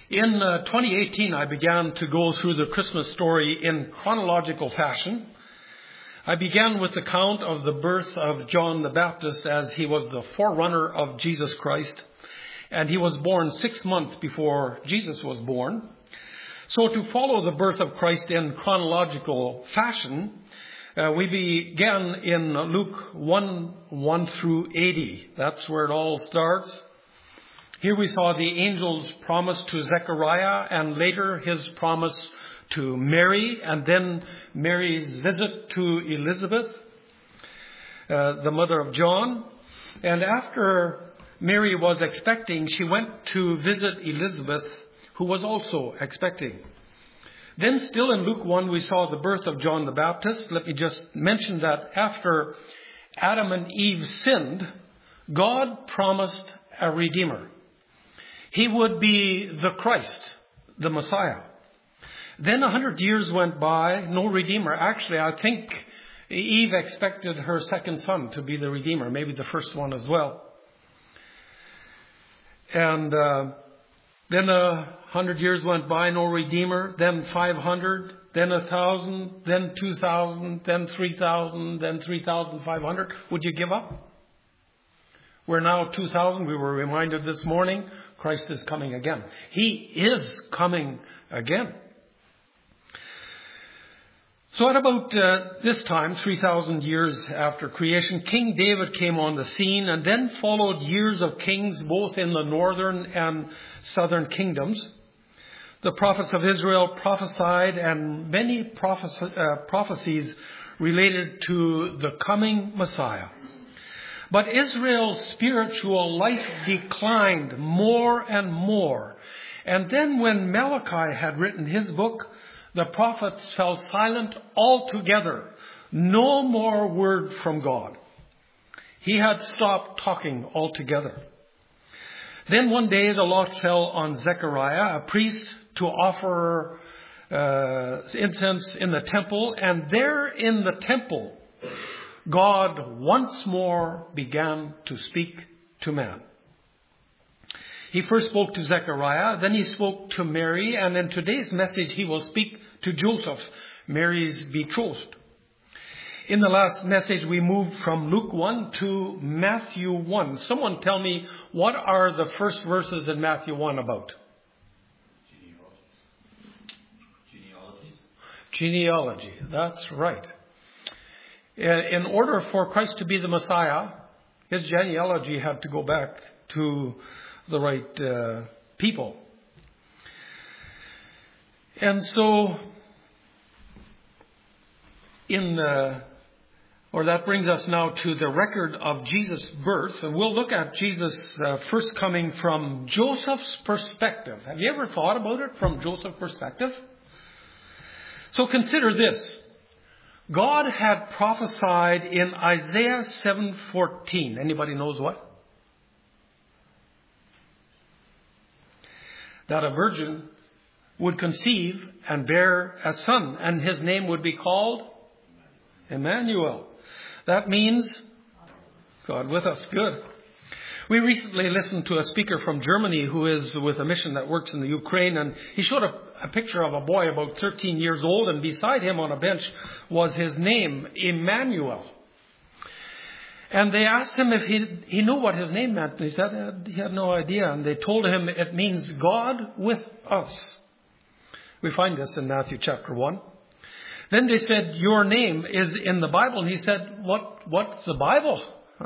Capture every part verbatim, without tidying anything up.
In uh, twenty eighteen, I began to go through the Christmas story in chronological fashion. I began with the count of the birth of John the Baptist, as he was the forerunner of Jesus Christ, and he was born six months before Jesus was born. So to follow the birth of Christ in chronological fashion, uh, we began in Luke one, one through eighty. That's where it all starts. Here we saw the angel's promise to Zechariah, and later his promise to Mary, and then Mary's visit to Elizabeth, uh, the mother of John. And after Mary was expecting, she went to visit Elizabeth, who was also expecting. Then still in Luke one, we saw the birth of John the Baptist. Let me just mention that after Adam and Eve sinned, God promised a Redeemer. He would be the Christ, the Messiah. Then a hundred years went by, no Redeemer. Actually, I think Eve expected her second son to be the Redeemer, maybe the first one as well. And uh, then a hundred years went by, no Redeemer. Then five hundred, then a thousand, then two thousand, then three thousand, then three thousand five hundred. Would you give up? We're now two thousand. We were reminded this morning, Christ is coming again. He is coming again. So at about uh, this time, three thousand years after creation, King David came on the scene, and then followed years of kings both in the northern and southern kingdoms. The prophets of Israel prophesied, and many prophecies, uh, prophecies related to the coming Messiah. But Israel's spiritual life declined more and more. And then when Malachi had written his book, the prophets fell silent altogether. No more word from God. He had stopped talking altogether. Then one day the lot fell on Zechariah, a priest, to offer uh, incense in the temple. And there in the temple, God once more began to speak to man. He first spoke to Zechariah, then he spoke to Mary, and in today's message he will speak to Joseph, Mary's betrothed. In the last message we moved from Luke one to Matthew one. Someone tell me, what are the first verses in Matthew one about? Genealogies. Genealogy, that's right. In order for Christ to be the Messiah, his genealogy had to go back to the right uh, people. And so, in the, or that brings us now to the record of Jesus' birth. And we'll look at Jesus' uh, first coming from Joseph's perspective. Have you ever thought about it from Joseph's perspective? So consider this. God had prophesied in Isaiah seven fourteen. Anybody knows what? That a virgin would conceive and bear a son, and his name would be called Emmanuel. That means God with us. Good. We recently listened to a speaker from Germany who is with a mission that works in the Ukraine, and he showed a, a picture of a boy about thirteen years old, and beside him on a bench was his name, Emmanuel. And they asked him if he, he knew what his name meant, and he said he had no idea, and they told him it means God with us. We find this in Matthew chapter one. Then they said, your name is in the Bible, and he said, what, what's the Bible?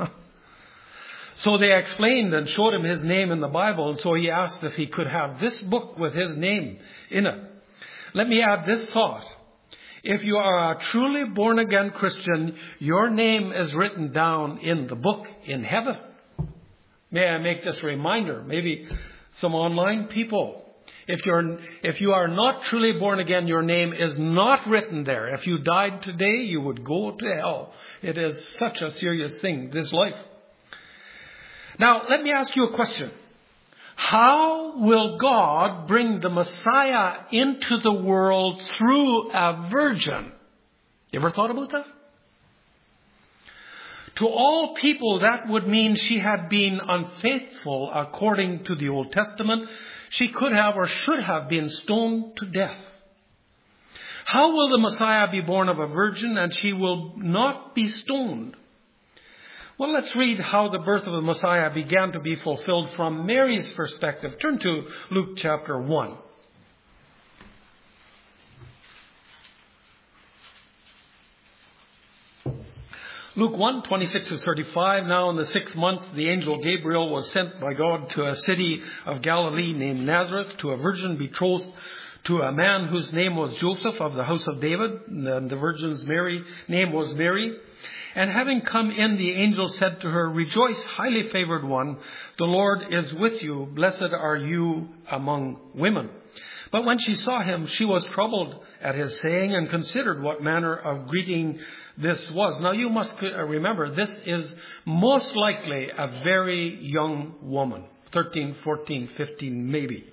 So they explained and showed him his name in the Bible. And so he asked if he could have this book with his name in it. Let me add this thought. If you are a truly born again Christian, your name is written down in the book in heaven. May I make this reminder? Maybe some online people. If you're, if you are not truly born again, your name is not written there. If you died today, you would go to hell. It is such a serious thing, this life. Now, let me ask you a question. How will God bring the Messiah into the world through a virgin? You ever thought about that? To all people, that would mean she had been unfaithful according to the Old Testament. She could have or should have been stoned to death. How will the Messiah be born of a virgin and she will not be stoned? Well, let's read how the birth of the Messiah began to be fulfilled from Mary's perspective. Turn to Luke chapter one. Luke one, twenty-six to thirty-five. Now in the sixth month, the angel Gabriel was sent by God to a city of Galilee named Nazareth, to a virgin betrothed to a man whose name was Joseph, of the house of David. And the virgin's Mary name was Mary. And having come in, the angel said to her, "Rejoice, highly favored one, the Lord is with you. Blessed are you among women." But when she saw him, she was troubled at his saying and considered what manner of greeting this was. Now you must remember, this is most likely a very young woman, thirteen, fourteen, fifteen maybe.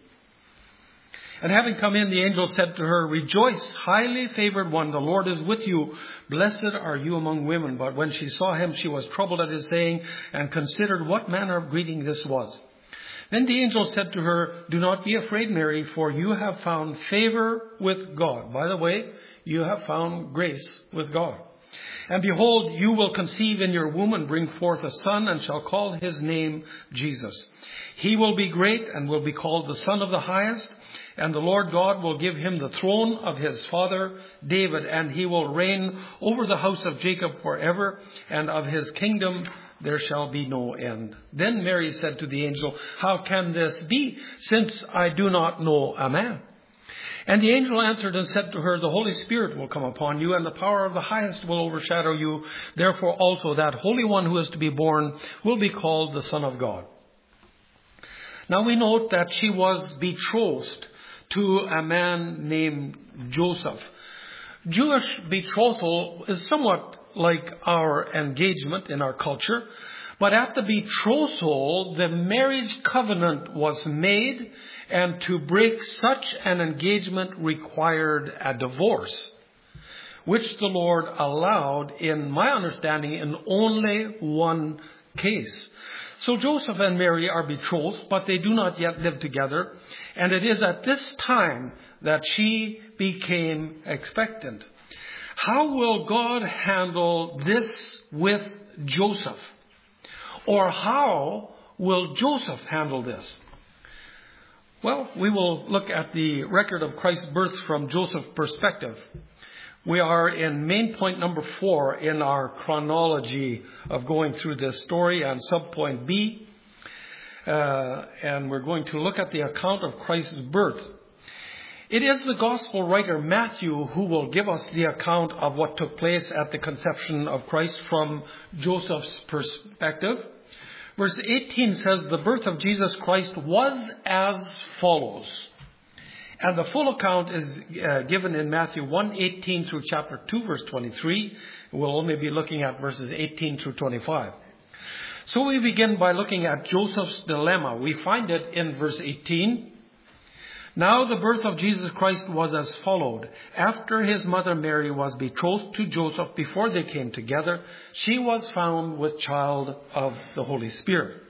And having come in, the angel said to her, "Rejoice, highly favored one, the Lord is with you. Blessed are you among women." But when she saw him, she was troubled at his saying and considered what manner of greeting this was. Then the angel said to her, "Do not be afraid, Mary, for you have found favor with God." By the way, you have found grace with God. "And behold, you will conceive in your womb and bring forth a son, and shall call his name Jesus. He will be great and will be called the Son of the Highest. And the Lord God will give him the throne of his father David, and he will reign over the house of Jacob forever, and of his kingdom there shall be no end." Then Mary said to the angel, "How can this be, since I do not know a man?" And the angel answered and said to her, "The Holy Spirit will come upon you, and the power of the Highest will overshadow you. Therefore also that Holy One who is to be born will be called the Son of God." Now we note that she was betrothed to a man named Joseph. Jewish betrothal is somewhat like our engagement in our culture, but at the betrothal, the marriage covenant was made, and to break such an engagement required a divorce, which the Lord allowed, in my understanding, in only one case. So Joseph and Mary are betrothed, but they do not yet live together. And it is at this time that she became expectant. How will God handle this with Joseph? Or how will Joseph handle this? Well, we will look at the record of Christ's birth from Joseph's perspective. We are in main point number four in our chronology of going through this story, and subpoint B. Uh, and we're going to look at the account of Christ's birth. It is the gospel writer Matthew who will give us the account of what took place at the conception of Christ from Joseph's perspective. Verse eighteen says, "The birth of Jesus Christ was as follows." And the full account is uh, given in Matthew one, eighteen through chapter two, verse twenty-three. We'll only be looking at verses eighteen through twenty-five. So we begin by looking at Joseph's dilemma. We find it in verse eighteen. "Now the birth of Jesus Christ was as followed. After his mother Mary was betrothed to Joseph, before they came together, she was found with child of the Holy Spirit."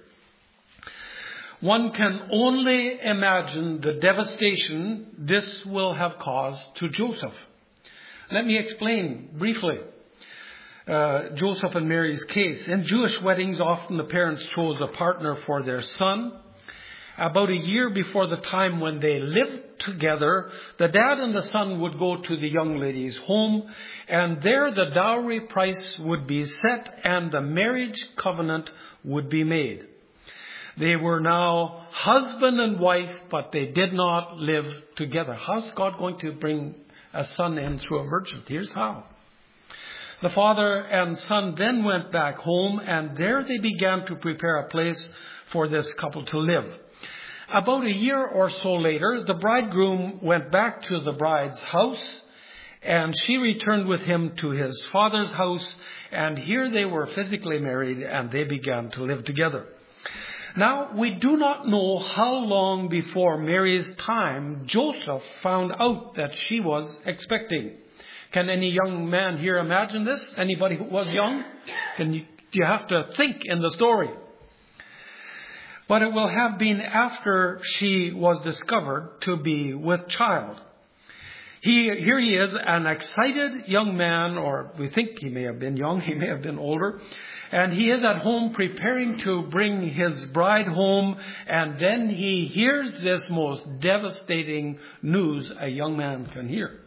One can only imagine the devastation this will have caused to Joseph. Let me explain briefly uh, Joseph and Mary's case. In Jewish weddings, often the parents chose a partner for their son. About a year before the time when they lived together, the dad and the son would go to the young lady's home, and there the dowry price would be set and the marriage covenant would be made. They were now husband and wife, but they did not live together. How's God going to bring a son in through a virgin? Here's how. The father and son then went back home, and there they began to prepare a place for this couple to live. About a year or so later, the bridegroom went back to the bride's house, and she returned with him to his father's house, and here they were physically married, and they began to live together. Now, we do not know how long before Mary's time Joseph found out that she was expecting. Can any young man here imagine this? Anybody who was young? Can you you have to think in the story. But it will have been after she was discovered to be with child. He, here he is, an excited young man, or we think he may have been young, he may have been older. And he is at home preparing to bring his bride home. And then he hears this most devastating news a young man can hear.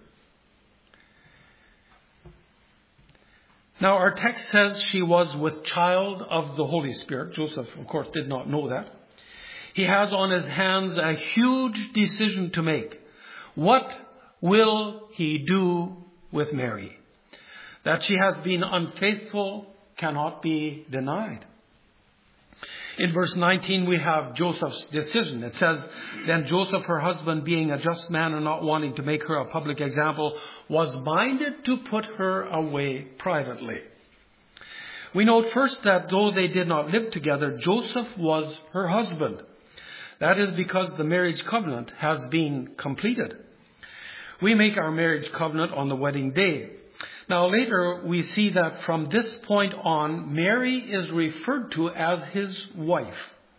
Now our text says she was with child of the Holy Spirit. Joseph, of course, did not know that. He has on his hands a huge decision to make. What will he do with Mary? That she has been unfaithful cannot be denied. In verse nineteen, we have Joseph's decision. It says, then Joseph, her husband, being a just man and not wanting to make her a public example, was minded to put her away privately. We note first that though they did not live together, Joseph was her husband. That is because the marriage covenant has been completed. We make our marriage covenant on the wedding day. Now later we see that from this point on, Mary is referred to as his wife.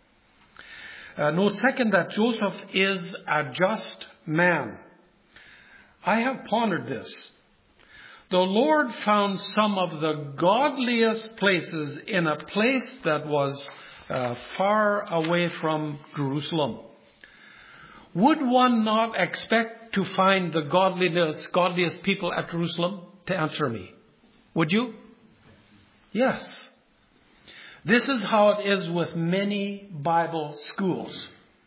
Uh, note second that Joseph is a just man. I have pondered this. The Lord found some of the godliest places in a place that was uh, far away from Jerusalem. Would one not expect to find the godliness, godliest people at Jerusalem? To answer me. Would you? Yes. This is how it is with many Bible schools.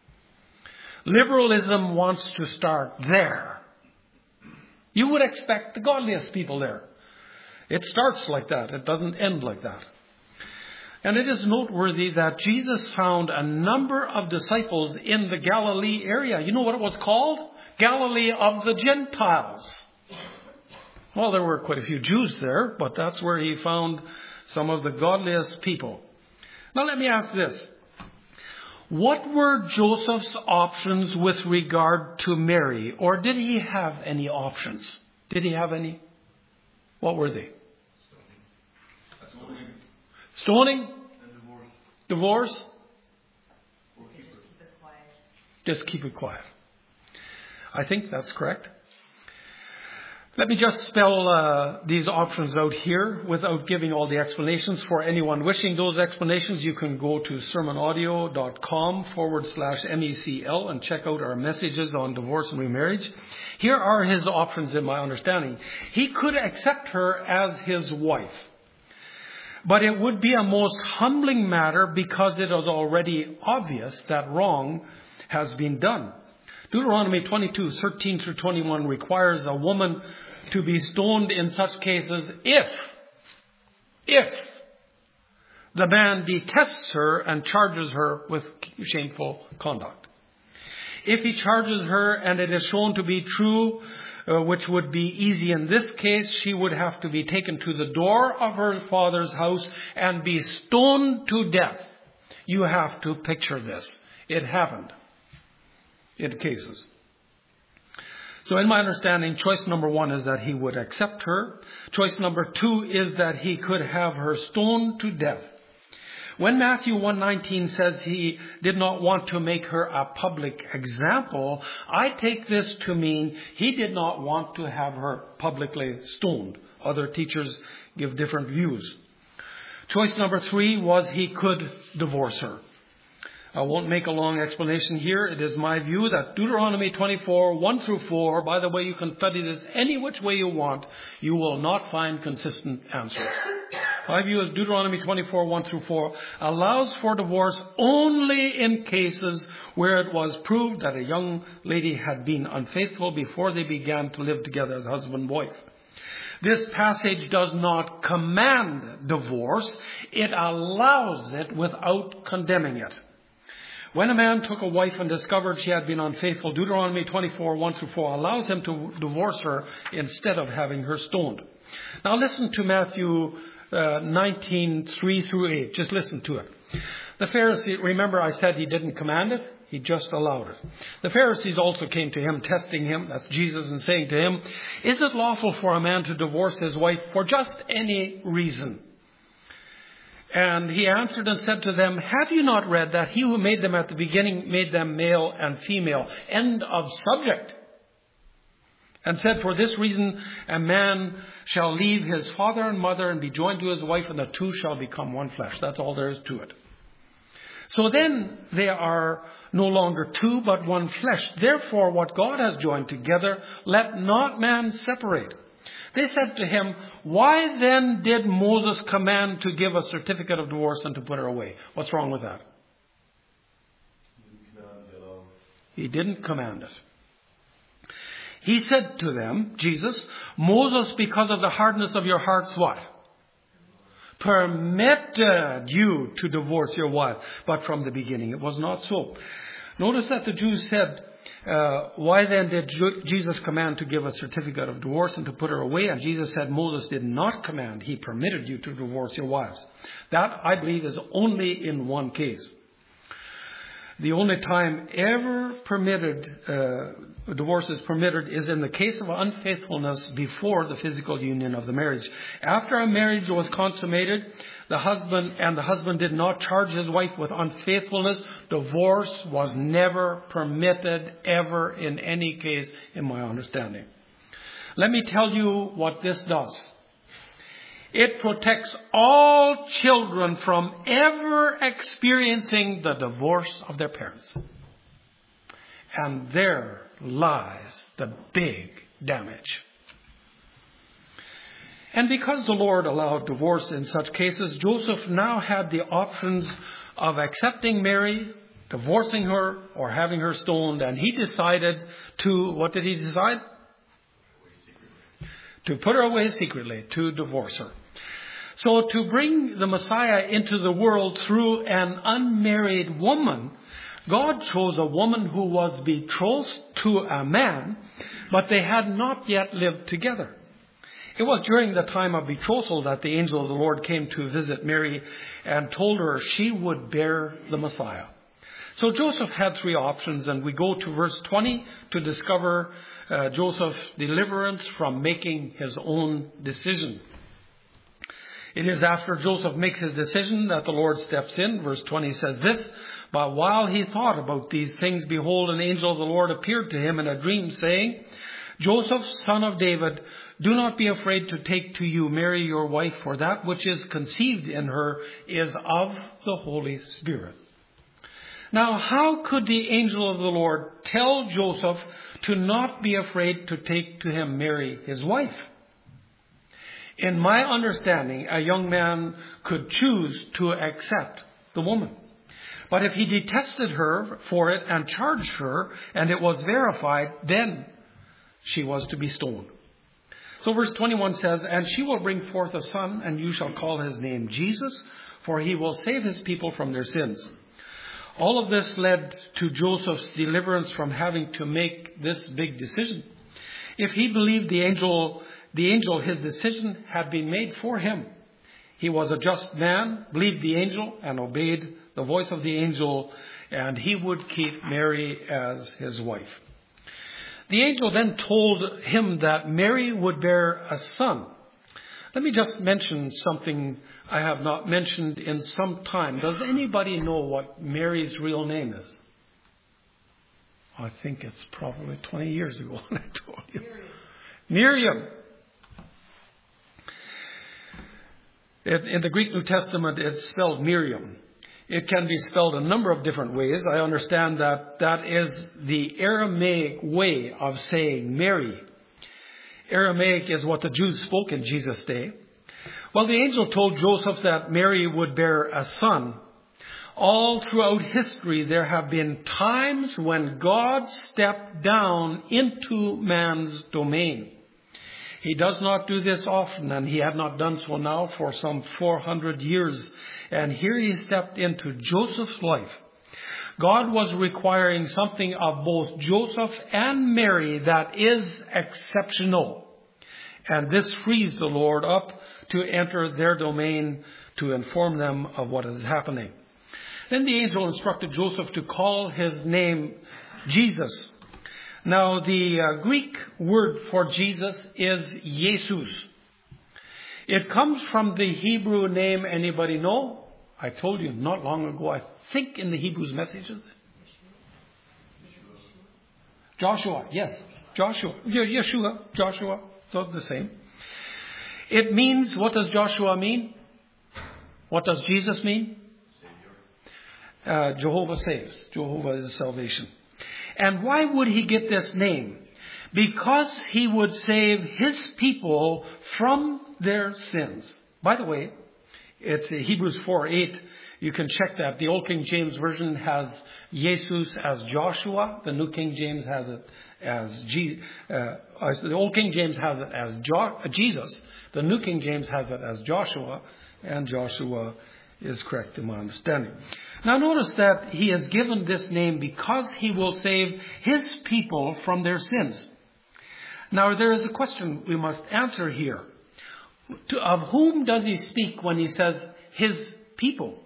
Liberalism wants to start there. You would expect the godliest people there. It starts like that. It doesn't end like that. And it is noteworthy that Jesus found a number of disciples in the Galilee area. You know what it was called? Galilee of the Gentiles. Well, there were quite a few Jews there, but that's where he found some of the godliest people. Now let me ask this. What were Joseph's options with regard to Mary? Or did he have any options? Did he have any? What were they? Stoning. Stoning? And divorce. Divorce? Or keep Just keep it quiet. Just keep it quiet. I think that's correct. Let me just spell uh, these options out here without giving all the explanations. For anyone wishing those explanations, you can go to sermonaudio.com forward slash MECL and check out our messages on divorce and remarriage. Here are his options in my understanding. He could accept her as his wife. But it would be a most humbling matter because it is already obvious that wrong has been done. Deuteronomy twenty-two, thirteen through twenty-one requires a woman to be stoned in such cases if, if the man detests her and charges her with shameful conduct. If he charges her and it is shown to be true, uh, which would be easy in this case, she would have to be taken to the door of her father's house and be stoned to death. You have to picture this. It happened in cases. So in my understanding, choice number one is that he would accept her. Choice number two is that he could have her stoned to death. When Matthew one nineteen says he did not want to make her a public example, I take this to mean he did not want to have her publicly stoned. Other teachers give different views. Choice number three was he could divorce her. I won't make a long explanation here. It is my view that Deuteronomy twenty-four, one through four, by the way, you can study this any which way you want, you will not find consistent answers. My view is Deuteronomy twenty-four, one through four, allows for divorce only in cases where it was proved that a young lady had been unfaithful before they began to live together as husband and wife. This passage does not command divorce. It allows it without condemning it. When a man took a wife and discovered she had been unfaithful, Deuteronomy twenty-four, one through four allows him to divorce her instead of having her stoned. Now listen to Matthew uh, nineteen, three through eight. Just listen to it. The Pharisee, remember I said he didn't command it? He just allowed it. The Pharisees also came to him, testing him, that's Jesus, and saying to him, is it lawful for a man to divorce his wife for just any reason? And he answered and said to them, have you not read that he who made them at the beginning made them male and female? End of subject. And said, for this reason, a man shall leave his father and mother and be joined to his wife, and the two shall become one flesh. That's all there is to it. So then they are no longer two, but one flesh. Therefore, what God has joined together, let not man separate. They said to him, why then did Moses command to give a certificate of divorce and to put her away? What's wrong with that? He didn't command it. He said to them, Jesus, Moses, because of the hardness of your hearts, what? Permitted you to divorce your wife. But from the beginning, it was not so. Notice that the Jews said, uh, why then did Jesus command to give a certificate of divorce and to put her away? And Jesus said, Moses did not command. He permitted you to divorce your wives. That, I believe, is only in one case. The only time ever permitted, uh, divorce is permitted is in the case of unfaithfulness before the physical union of the marriage. After a marriage was consummated, the husband and the husband did not charge his wife with unfaithfulness, divorce was never permitted ever in any case, in my understanding. Let me tell you what this does. It protects all children from ever experiencing the divorce of their parents. And there lies the big damage. And because the Lord allowed divorce in such cases, Joseph now had the options of accepting Mary, divorcing her, or having her stoned. And he decided to, what did he decide? To put her away secretly, to divorce her. So to bring the Messiah into the world through an unmarried woman, God chose a woman who was betrothed to a man, but they had not yet lived together. It was during the time of betrothal that the angel of the Lord came to visit Mary and told her she would bear the Messiah. So Joseph had three options, and we go to verse twenty to discover uh, Joseph's deliverance from making his own decision. It is after Joseph makes his decision that the Lord steps in. Verse twenty says this, but while he thought about these things, behold, an angel of the Lord appeared to him in a dream, saying, Joseph, son of David, do not be afraid to take to you Mary your wife, for that which is conceived in her is of the Holy Spirit. Now, how could the angel of the Lord tell Joseph to not be afraid to take to him Mary, his wife? In my understanding, a young man could choose to accept the woman. But if he detested her for it and charged her, and it was verified, then she was to be stoned. So verse twenty-one says, and she will bring forth a son, and you shall call his name Jesus, for he will save his people from their sins. All of this led to Joseph's deliverance from having to make this big decision. If he believed the angel, the angel, his decision had been made for him. He was a just man, believed the angel, and obeyed the voice of the angel, and he would keep Mary as his wife. The angel then told him that Mary would bear a son. Let me just mention something I have not mentioned in some time. Does anybody know what Mary's real name is? I think it's probably twenty years ago when I told you. Miriam. Miriam. In, in the Greek New Testament, it's spelled Miriam. It can be spelled a number of different ways. I understand that that is the Aramaic way of saying Mary. Aramaic is what the Jews spoke in Jesus' day. Well, the angel told Joseph that Mary would bear a son. All throughout history, there have been times when God stepped down into man's domain. He does not do this often, and he had not done so now for some four hundred years. And here he stepped into Joseph's life. God was requiring something of both Joseph and Mary that is exceptional. And this frees the Lord up to enter their domain to inform them of what is happening. Then the angel instructed Joseph to call his name Jesus. Now, the uh, Greek word for Jesus is Jesus. It comes from the Hebrew name, anybody know? I told you not long ago, I think in the Hebrews messages. Joshua, yes. Joshua. Yeshua, Joshua. So the same. It means, what does Joshua mean? What does Jesus mean? Uh, Jehovah saves. Jehovah is salvation. And why would he get this name? Because he would save his people from their sins. By the way, it's Hebrews four eight. You can check that. The Old King James Version has Jesus as Joshua. The New King James has it as G, uh, the Old King James has it as jo- Jesus. The New King James has it as Joshua. And Joshua is correct in my understanding. Now notice that he has given this name because he will save his people from their sins. Now there is a question we must answer here. To, of whom does he speak when he says his people?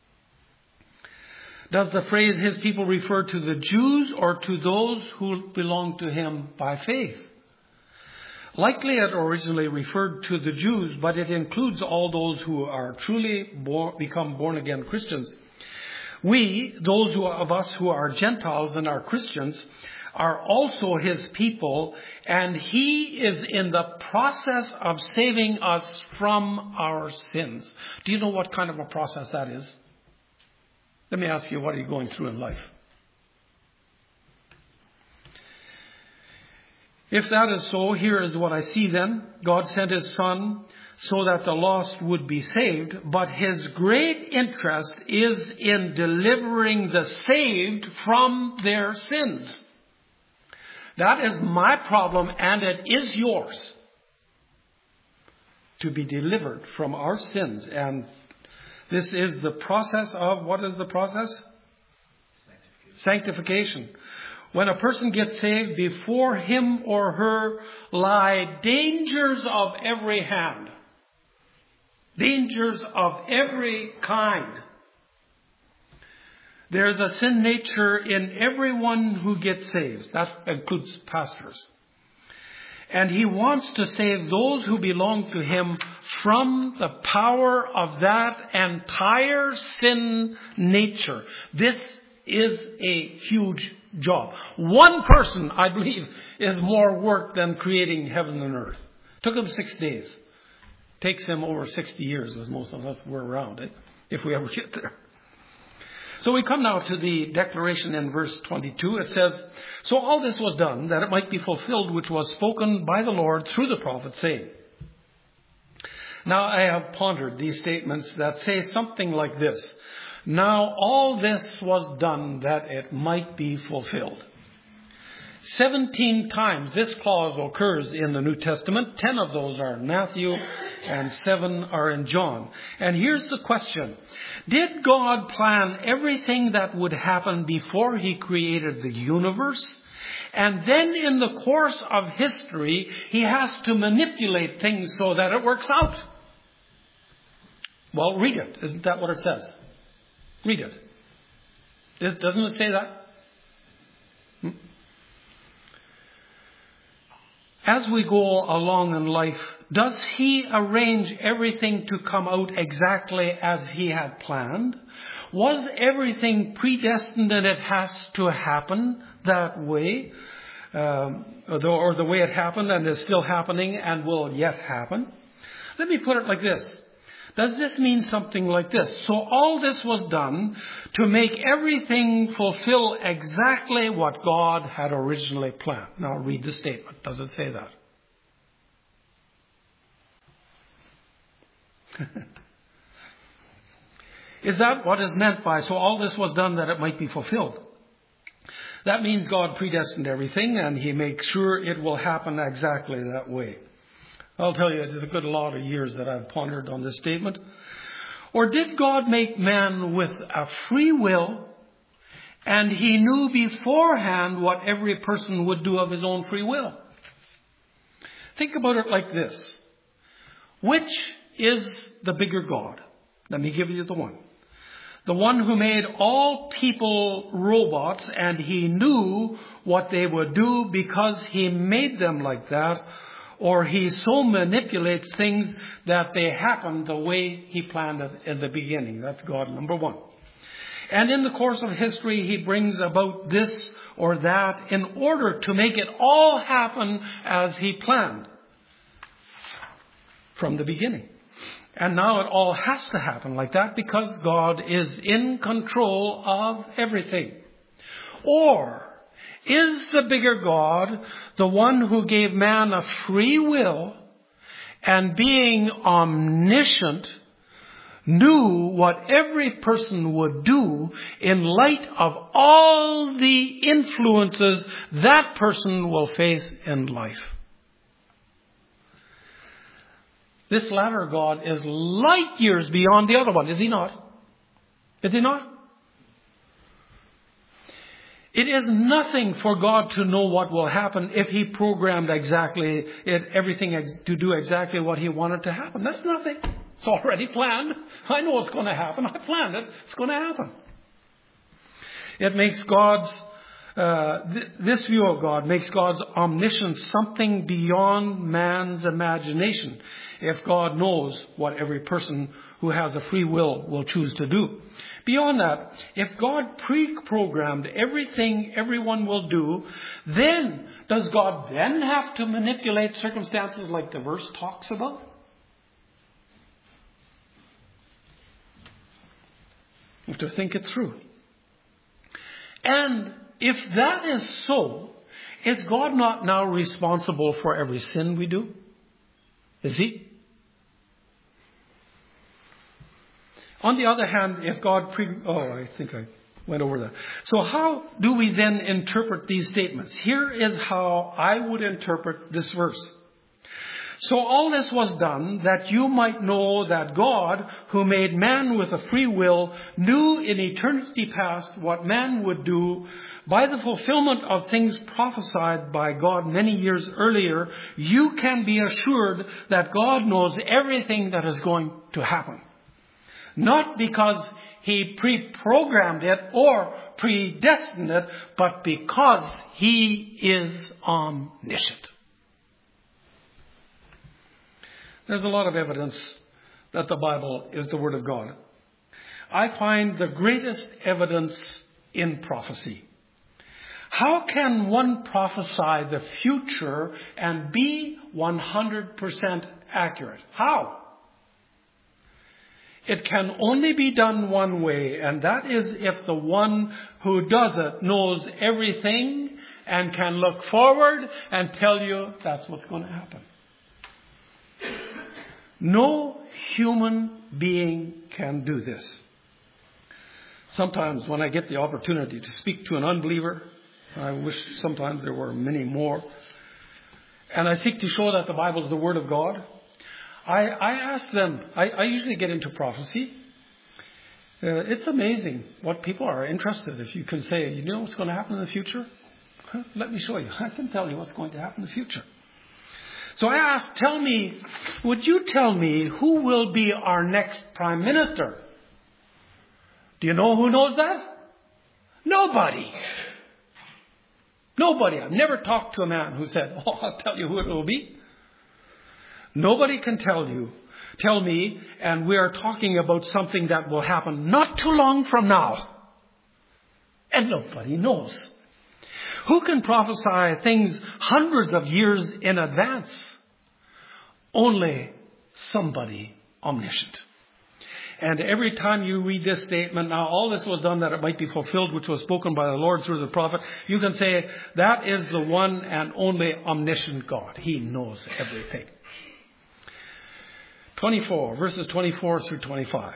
Does the phrase his people refer to the Jews or to those who belong to him by faith? Likely it originally referred to the Jews, but it includes all those who are truly born, become born-again Christians. We, those who, of us who are Gentiles and are Christians, are also his people, and he is in the process of saving us from our sins. Do you know what kind of a process that is? Let me ask you, what are you going through in life? If that is so, here is what I see then. God sent his Son so that the lost would be saved, but his great interest is in delivering the saved from their sins. That is my problem, and it is yours. To be delivered from our sins. And this is the process of, what is the process? Sanctification. Sanctification. When a person gets saved, before him or her lie dangers of every hand. Dangers of every kind. There's a sin nature in everyone who gets saved. That includes pastors. And he wants to save those who belong to him from the power of that entire sin nature. This is a huge job. One person, I believe, is more work than creating heaven and earth. Took him six days. Takes him over sixty years, as most of us were around it, if we ever get there. So we come now to the declaration in verse twenty-two. It says, so all this was done, that it might be fulfilled, which was spoken by the Lord through the prophet, saying. Now I have pondered these statements that say something like this. Now all this was done that it might be fulfilled. Seventeen times this clause occurs in the New Testament. Ten of those are in Matthew and seven are in John. And here's the question. Did God plan everything that would happen before he created the universe? And then in the course of history, he has to manipulate things so that it works out. Well, read it. Isn't that what it says? Read it. Doesn't it say that? Hmm? As we go along in life, does he arrange everything to come out exactly as he had planned? Was everything predestined and it has to happen that way? Um, or the way it happened and is still happening and will yet happen? Let me put it like this. Does this mean something like this? So all this was done to make everything fulfill exactly what God had originally planned. Now read the statement. Does it say that? Is that what is meant by, so all this was done that it might be fulfilled? That means God predestined everything and he makes sure it will happen exactly that way. I'll tell you, it's a good lot of years that I've pondered on this statement. Or did God make man with a free will and he knew beforehand what every person would do of his own free will? Think about it like this. Which is the bigger God? Let me give you the one. The one who made all people robots and he knew what they would do because he made them like that. or he so manipulates things that they happen the way he planned it in the beginning. That's God, number one. And in the course of history, he brings about this or that in order to make it all happen as he planned from the beginning. And now it all has to happen like that because God is in control of everything. Or is the bigger God the one who gave man a free will and being omniscient knew what every person would do in light of all the influences that person will face in life? This latter God is light years beyond the other one, is he not? Is he not? It is nothing for God to know what will happen if he programmed exactly it, everything ex- to do exactly what he wanted to happen. That's nothing. It's already planned. I know what's going to happen. I planned it. It's going to happen. It makes God's, uh, th- this view of God makes God's omniscience something beyond man's imagination if God knows what every person who has a free will will choose to do. Beyond that, if God pre-programmed everything everyone will do, then does God then have to manipulate circumstances like the verse talks about? You have to think it through. And if that is so, is God not now responsible for every sin we do? Is he? On the other hand, if God pre... Oh, I think I went over that. So how do we then interpret these statements? Here is how I would interpret this verse. So all this was done that you might know that God, who made man with a free will, knew in eternity past what man would do. By the fulfillment of things prophesied by God many years earlier, you can be assured that God knows everything that is going to happen. Not because he pre-programmed it or predestined it, but because he is omniscient. There's a lot of evidence that the Bible is the Word of God. I find the greatest evidence in prophecy. How can one prophesy the future and be one hundred percent accurate? How? It can only be done one way, and that is if the one who does it knows everything and can look forward and tell you that's what's going to happen. No human being can do this. Sometimes when I get the opportunity to speak to an unbeliever, I wish sometimes there were many more, and I seek to show that the Bible is the Word of God, I, I ask them, I, I usually get into prophecy. Uh, it's amazing what people are interested. If you can say, you know what's going to happen in the future? Huh? Let me show you. I can tell you what's going to happen in the future. So I ask, tell me, would you tell me who will be our next prime minister? Do you know who knows that? Nobody. Nobody. I've never talked to a man who said, oh, I'll tell you who it will be. Nobody can tell you, tell me, and we are talking about something that will happen not too long from now. And nobody knows. Who can prophesy things hundreds of years in advance? Only somebody omniscient. And every time you read this statement, now all this was done that it might be fulfilled, which was spoken by the Lord through the prophet, you can say that is the one and only omniscient God. He knows everything. twenty-four, verses twenty-four through twenty-five.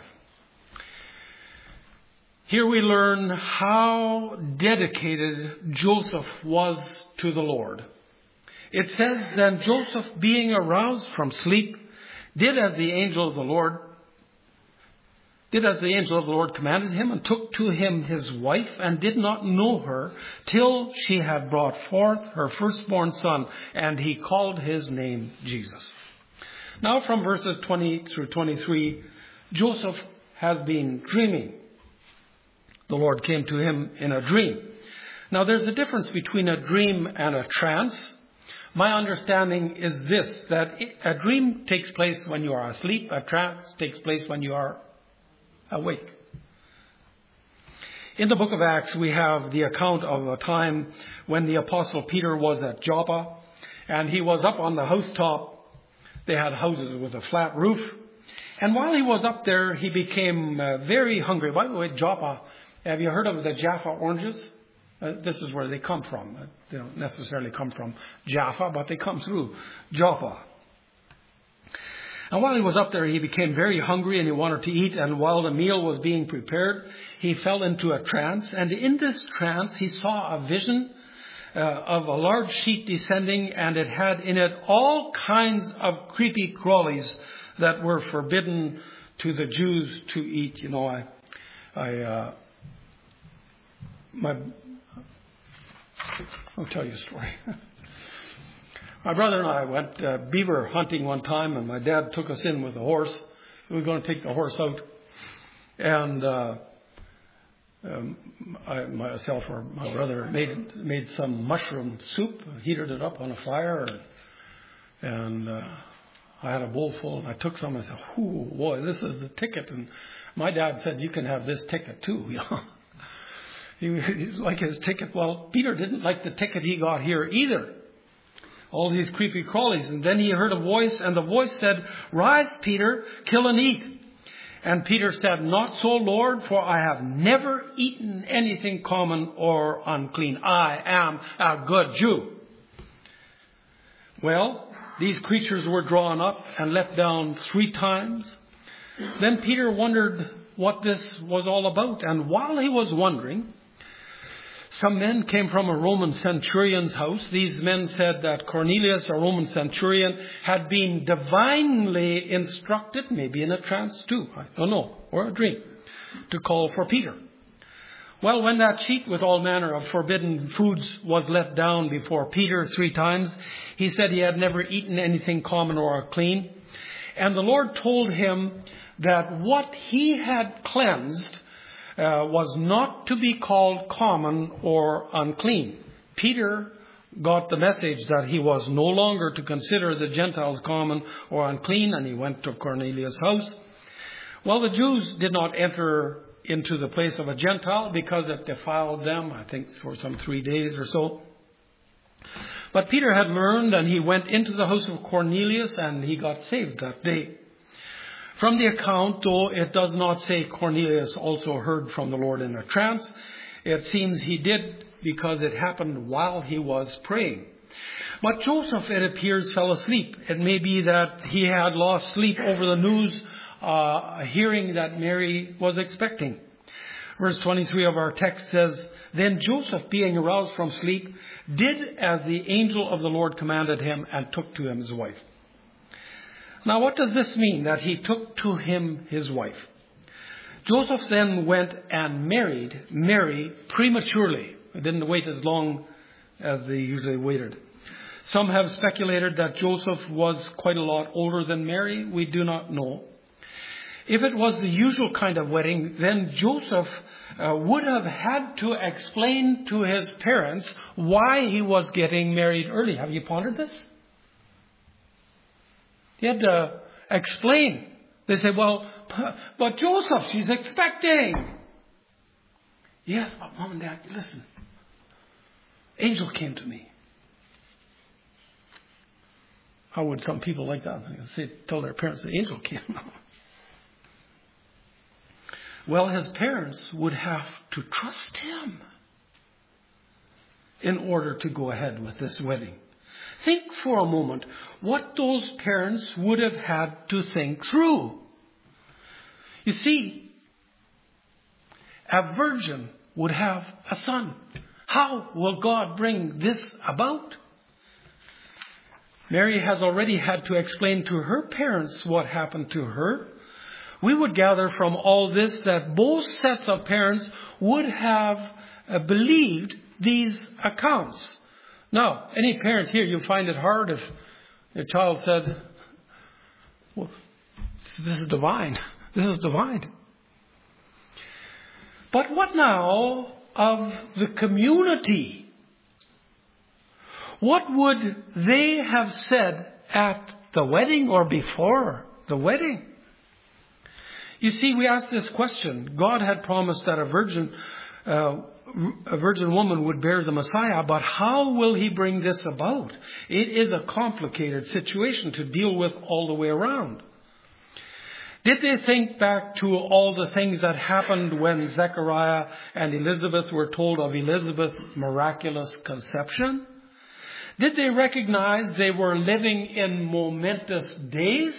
Here we learn how dedicated Joseph was to the Lord. It says, then Joseph, being aroused from sleep, did as the angel of the Lord, did as the angel of the Lord commanded him, and took to him his wife, and did not know her till she had brought forth her firstborn son, and he called his name Jesus. Now from verses twenty through twenty-three, Joseph has been dreaming. The Lord came to him in a dream. Now there's a difference between a dream and a trance. My understanding is this, that a dream takes place when you are asleep, a trance takes place when you are awake. In the book of Acts, we have the account of a time when the Apostle Peter was at Joppa, and he was up on the housetop. They had houses with a flat roof. And while he was up there, he became uh, very hungry. By the way, Joppa, have you heard of the Jaffa oranges? Uh, this is where they come from. Uh, they don't necessarily come from Jaffa, but they come through Joppa. And while he was up there, he became very hungry and he wanted to eat. And while the meal was being prepared, he fell into a trance. And in this trance, he saw a vision uh, of a large sheet descending, and it had in it all kinds of creepy crawlies that were forbidden to the Jews to eat. You know, I, I, uh, my, I'll tell you a story. My brother and I went uh, beaver hunting one time, and my dad took us in with a horse. We were going to take the horse out, and uh, um, I, myself or my brother made made some mushroom soup, heated it up on a fire, and, and uh, I had a bowl full, and I took some. And I said, "Ooh, boy, this is the ticket." And my dad said, "You can have this ticket too." You know, he, he liked his ticket. Well, Peter didn't like the ticket he got here either. All these creepy crawlies. And then he heard a voice, and the voice said, "Rise, Peter, kill and eat." And Peter said, "Not so, Lord, for I have never eaten anything common or unclean. I am a good Jew." Well, these creatures were drawn up and let down three times. Then Peter wondered what this was all about. And while he was wondering, some men came from a Roman centurion's house. These men said that Cornelius, a Roman centurion, had been divinely instructed, maybe in a trance too, I don't know, or a dream, to call for Peter. Well, when that sheet with all manner of forbidden foods was let down before Peter three times, he said he had never eaten anything common or clean. And the Lord told him that what he had cleansed Uh, was not to be called common or unclean. Peter got the message that he was no longer to consider the Gentiles common or unclean, and he went to Cornelius' house. Well, the Jews did not enter into the place of a Gentile because it defiled them, I think, for some three days or so. But Peter had learned, and he went into the house of Cornelius, and he got saved that day. From the account, though it does not say Cornelius also heard from the Lord in a trance, it seems he did because it happened while he was praying. But Joseph, it appears, fell asleep. It may be that he had lost sleep over the news, uh, hearing that Mary was expecting. Verse twenty-three of our text says, "Then Joseph, being aroused from sleep, did as the angel of the Lord commanded him, and took to him his wife." Now, what does this mean, that he took to him his wife? Joseph then went and married Mary prematurely. He didn't wait as long as they usually waited. Some have speculated that Joseph was quite a lot older than Mary. We do not know. If it was the usual kind of wedding, then Joseph uh, would have had to explain to his parents why he was getting married early. Have you pondered this? He had to explain. They say, "Well, but Joseph, she's expecting." Yes, but Mom and Dad, listen. Angel came to me. How would some people like that? They say, tell their parents the angel came. Well, his parents would have to trust him in order to go ahead with this wedding. Think for a moment what those parents would have had to think through. You see, a virgin would have a son. How will God bring this about? Mary has already had to explain to her parents what happened to her. We would gather from all this that both sets of parents would have uh, believed these accounts. Now, any parent here, you find it hard if your child said, "Well, this is divine. This is divine." But what now of the community? What would they have said at the wedding or before the wedding? You see, we asked this question. God had promised that a virgin, uh, a virgin woman would bear the Messiah, but how will he bring this about? It is a complicated situation to deal with all the way around. Did they think back to all the things that happened when Zechariah and Elizabeth were told of Elizabeth's miraculous conception? Did they recognize they were living in momentous days?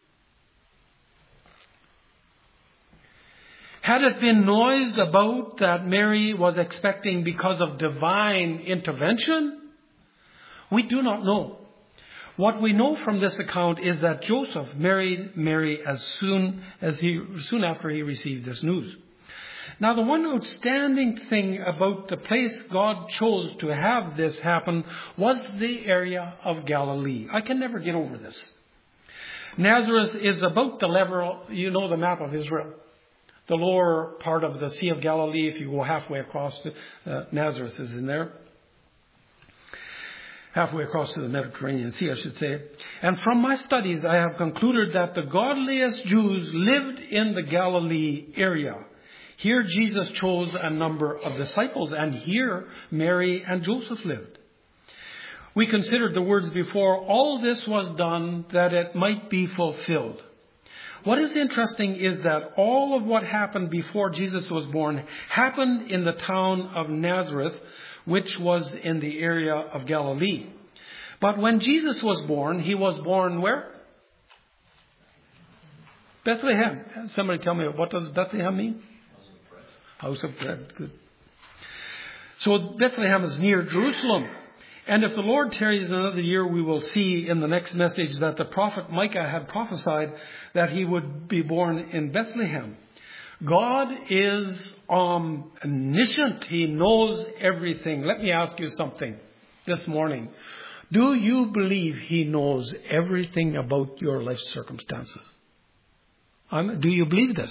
Had it been noised about that Mary was expecting because of divine intervention? We do not know. What we know from this account is that Joseph married Mary as soon as he, soon after he received this news. Now, the one outstanding thing about the place God chose to have this happen was the area of Galilee. I can never get over this. Nazareth is about the level, you know, the map of Israel. The lower part of the Sea of Galilee, if you go halfway across, uh, Nazareth is in there. Halfway across to the Mediterranean Sea, I should say. And from my studies, I have concluded that the godliest Jews lived in the Galilee area. Here Jesus chose a number of disciples, and here Mary and Joseph lived. We considered the words before, all this was done that it might be fulfilled. What is interesting is that all of what happened before Jesus was born happened in the town of Nazareth, which was in the area of Galilee. But when Jesus was born, he was born where? Bethlehem. Somebody tell me, what does Bethlehem mean? House of bread. Good. So Bethlehem is near Jerusalem. And if the Lord tarries another year, we will see in the next message that the prophet Micah had prophesied that he would be born in Bethlehem. God is omniscient. He knows everything. Let me ask you something this morning. Do you believe he knows everything about your life circumstances? Um, do you believe this?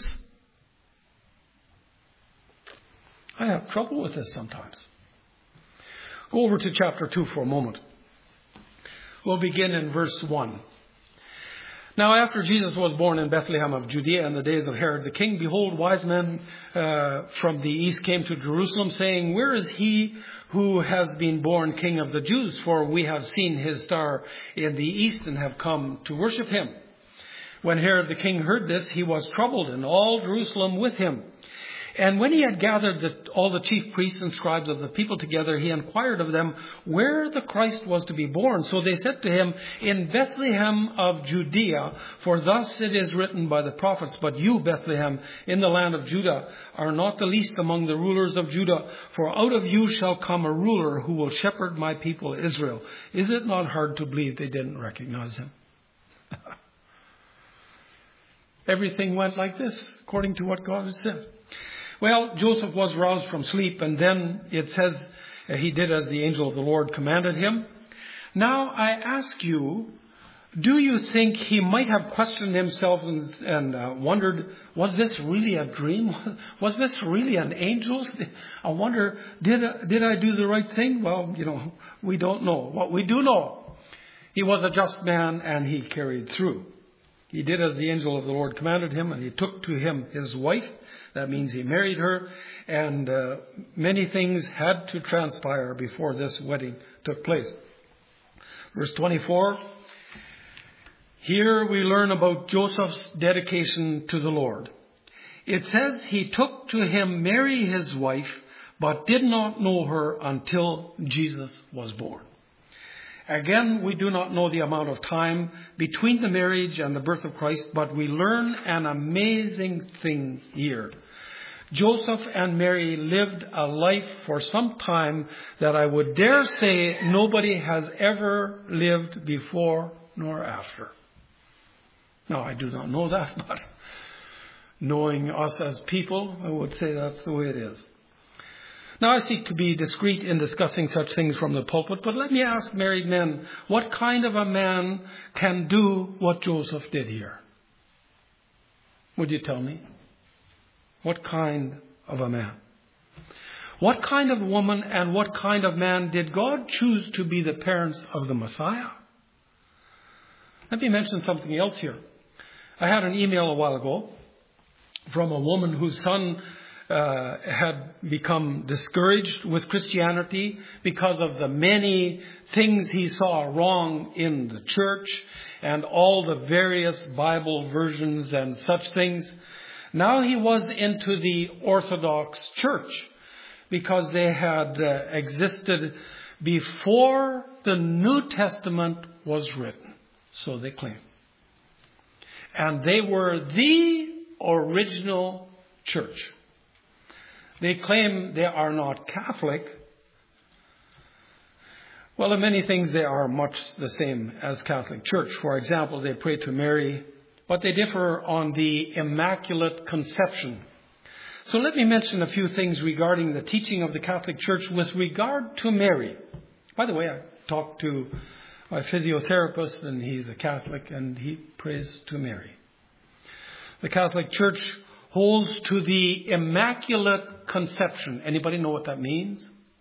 I have trouble with this sometimes. Go over to chapter two for a moment. We'll begin in verse one. Now after Jesus was born in Bethlehem of Judea in the days of Herod the king, behold, wise men uh, from the east came to Jerusalem, saying, where is he who has been born King of the Jews? For we have seen his star in the east and have come to worship him. When Herod the king heard this, he was troubled, and all Jerusalem with him. And when he had gathered the, all the chief priests and scribes of the people together, he inquired of them where the Christ was to be born. So they said to him, in Bethlehem of Judea, for thus it is written by the prophets, but you, Bethlehem, in the land of Judah, are not the least among the rulers of Judah, for out of you shall come a ruler who will shepherd my people Israel. Is it not hard to believe they didn't recognize him? Everything went like this, according to what God had said. Well, Joseph was roused from sleep, and then it says he did as the angel of the Lord commanded him. Now I ask you, do you think he might have questioned himself and, and uh, wondered, was this really a dream? Was this really an angel? I wonder, did, did I do the right thing? Well, you know, we don't know. What we do know, he was a just man and he carried through. He did as the angel of the Lord commanded him, and he took to him his wife. That means he married her, and uh, many things had to transpire before this wedding took place. Verse twenty-four, here we learn about Joseph's dedication to the Lord. It says he took to him Mary his wife, but did not know her until Jesus was born. Again, we do not know the amount of time between the marriage and the birth of Christ, but we learn an amazing thing here. Joseph and Mary lived a life for some time that I would dare say nobody has ever lived before nor after. Now, I do not know that, but knowing us as people, I would say that's the way it is. Now, I seek to be discreet in discussing such things from the pulpit, but let me ask married men, what kind of a man can do what Joseph did here? Would you tell me? What kind of a man? What kind of woman and what kind of man did God choose to be the parents of the Messiah? Let me mention something else here. I had an email a while ago from a woman whose son uh, had become discouraged with Christianity because of the many things he saw wrong in the church and all the various Bible versions and such things. Now he was into the Orthodox Church because they had uh, existed before the New Testament was written. So they claim. And they were the original church. They claim they are not Catholic. Well, in many things they are much the same as Catholic Church. For example, they pray to Mary, but they differ on the Immaculate Conception. So let me mention a few things regarding the teaching of the Catholic Church with regard to Mary. By the way, I talked to my physiotherapist, and he's a Catholic, and he prays to Mary. The Catholic Church holds to the Immaculate Conception. Anybody know what that means?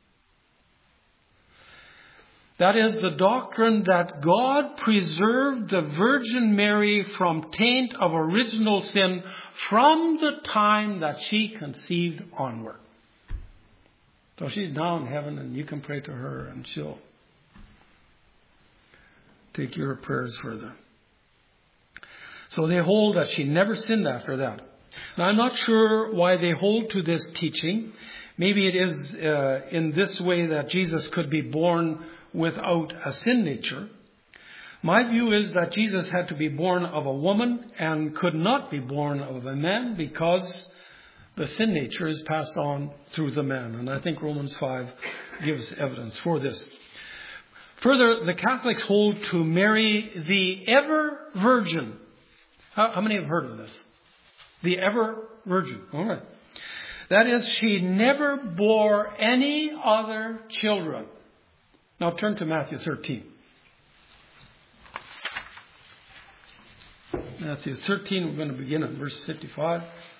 That is the doctrine that God preserved the Virgin Mary from taint of original sin from the time that she conceived onward. So she's now in heaven, and you can pray to her, and she'll take your prayers further. So they hold that she never sinned after that. Now, I'm not sure why they hold to this teaching. Maybe it is uh, in this way that Jesus could be born without a sin nature. My view is that Jesus had to be born of a woman and could not be born of a man because the sin nature is passed on through the man. And I think Romans five gives evidence for this. Further, the Catholics hold to Mary the ever virgin. How, how many have heard of this? The ever virgin. All right. That is, she never bore any other children. Now turn to Matthew thirteen. Matthew thirteen, we're going to begin at verse fifty-five.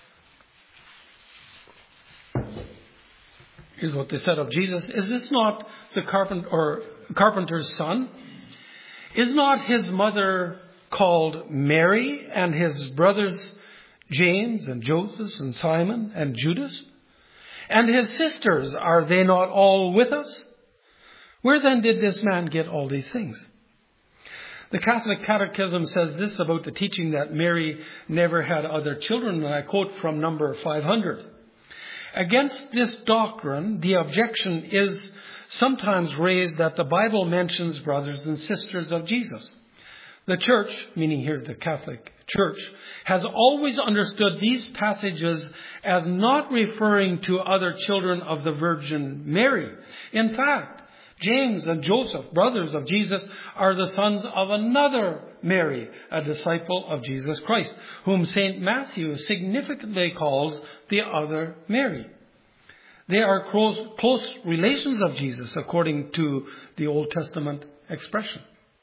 Here's what they said of Jesus. Is this not the carpenter or carpenter's son? Is not his mother called Mary, and his brothers James and Joseph and Simon and Judas? And his sisters, are they not all with us? Where then did this man get all these things? The Catholic Catechism says this about the teaching that Mary never had other children, and I quote from number five hundred. Against this doctrine, the objection is sometimes raised that the Bible mentions brothers and sisters of Jesus. The Church, meaning here the Catholic Church, has always understood these passages as not referring to other children of the Virgin Mary. In fact, James and Joseph, brothers of Jesus, are the sons of another Mary, a disciple of Jesus Christ, whom Saint Matthew significantly calls the other Mary. They are close, close relations of Jesus, according to the Old Testament expression.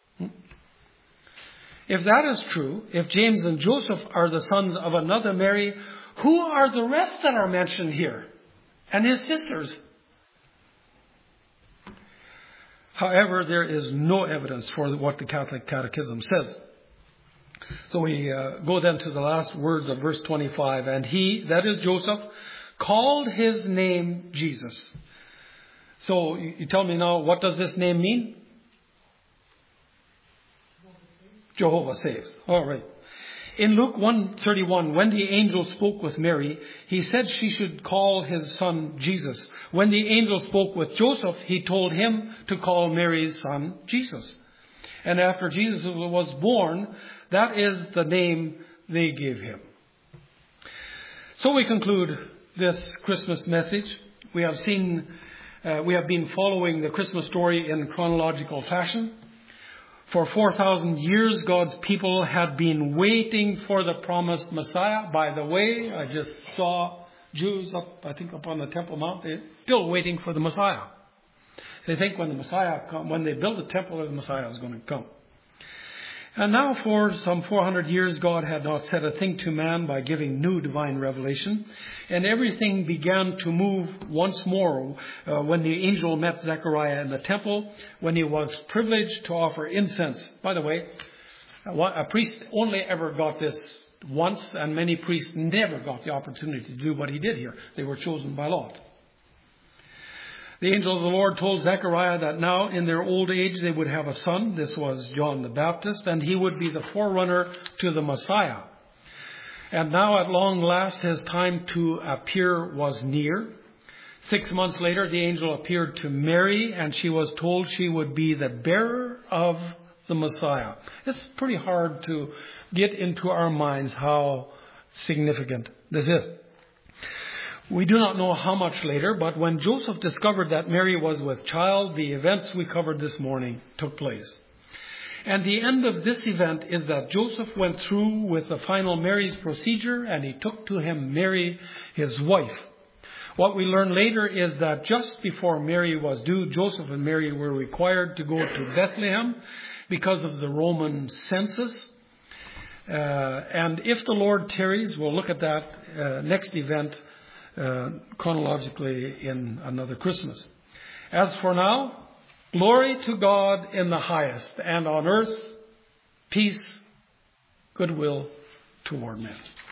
If that is true, if James and Joseph are the sons of another Mary, who are the rest that are mentioned here? And his sisters? However, there is no evidence for what the Catholic Catechism says. So we uh, go then to the last words of verse twenty-five. And he, that is Joseph, called his name Jesus. So you, you tell me now, what does this name mean? Jehovah saves. All right. In Luke one thirty-one, when the angel spoke with Mary, he said she should call his son Jesus. When the angel spoke with Joseph, he told him to call Mary's son Jesus. And after Jesus was born, that is the name they gave him. So we conclude this Christmas message. We have seen, uh, we have been following the Christmas story in chronological fashion. For four thousand years, God's people had been waiting for the promised Messiah. By the way, I just saw Jews up, I think, up on the Temple Mount. They're still waiting for the Messiah. They think when the Messiah come, when they build the temple, the Messiah is going to come. And now for some four hundred years, God had not said a thing to man by giving new divine revelation. And everything began to move once more uh, when the angel met Zechariah in the temple, when he was privileged to offer incense. By the way, a priest only ever got this once, and many priests never got the opportunity to do what he did here. They were chosen by lot. The angel of the Lord told Zechariah that now in their old age they would have a son. This was John the Baptist, and he would be the forerunner to the Messiah. And now at long last his time to appear was near. Six months later the angel appeared to Mary, and she was told she would be the bearer of the Messiah. It's pretty hard to get into our minds how significant this is. We do not know how much later, but when Joseph discovered that Mary was with child, the events we covered this morning took place. And the end of this event is that Joseph went through with the final marriage procedure, and he took to him Mary, his wife. What we learn later is that just before Mary was due, Joseph and Mary were required to go to Bethlehem because of the Roman census. Uh, and if the Lord tarries, we'll look at that uh, next event Uh, chronologically in another Christmas. As for now, glory to God in the highest, and on earth, peace, goodwill toward men.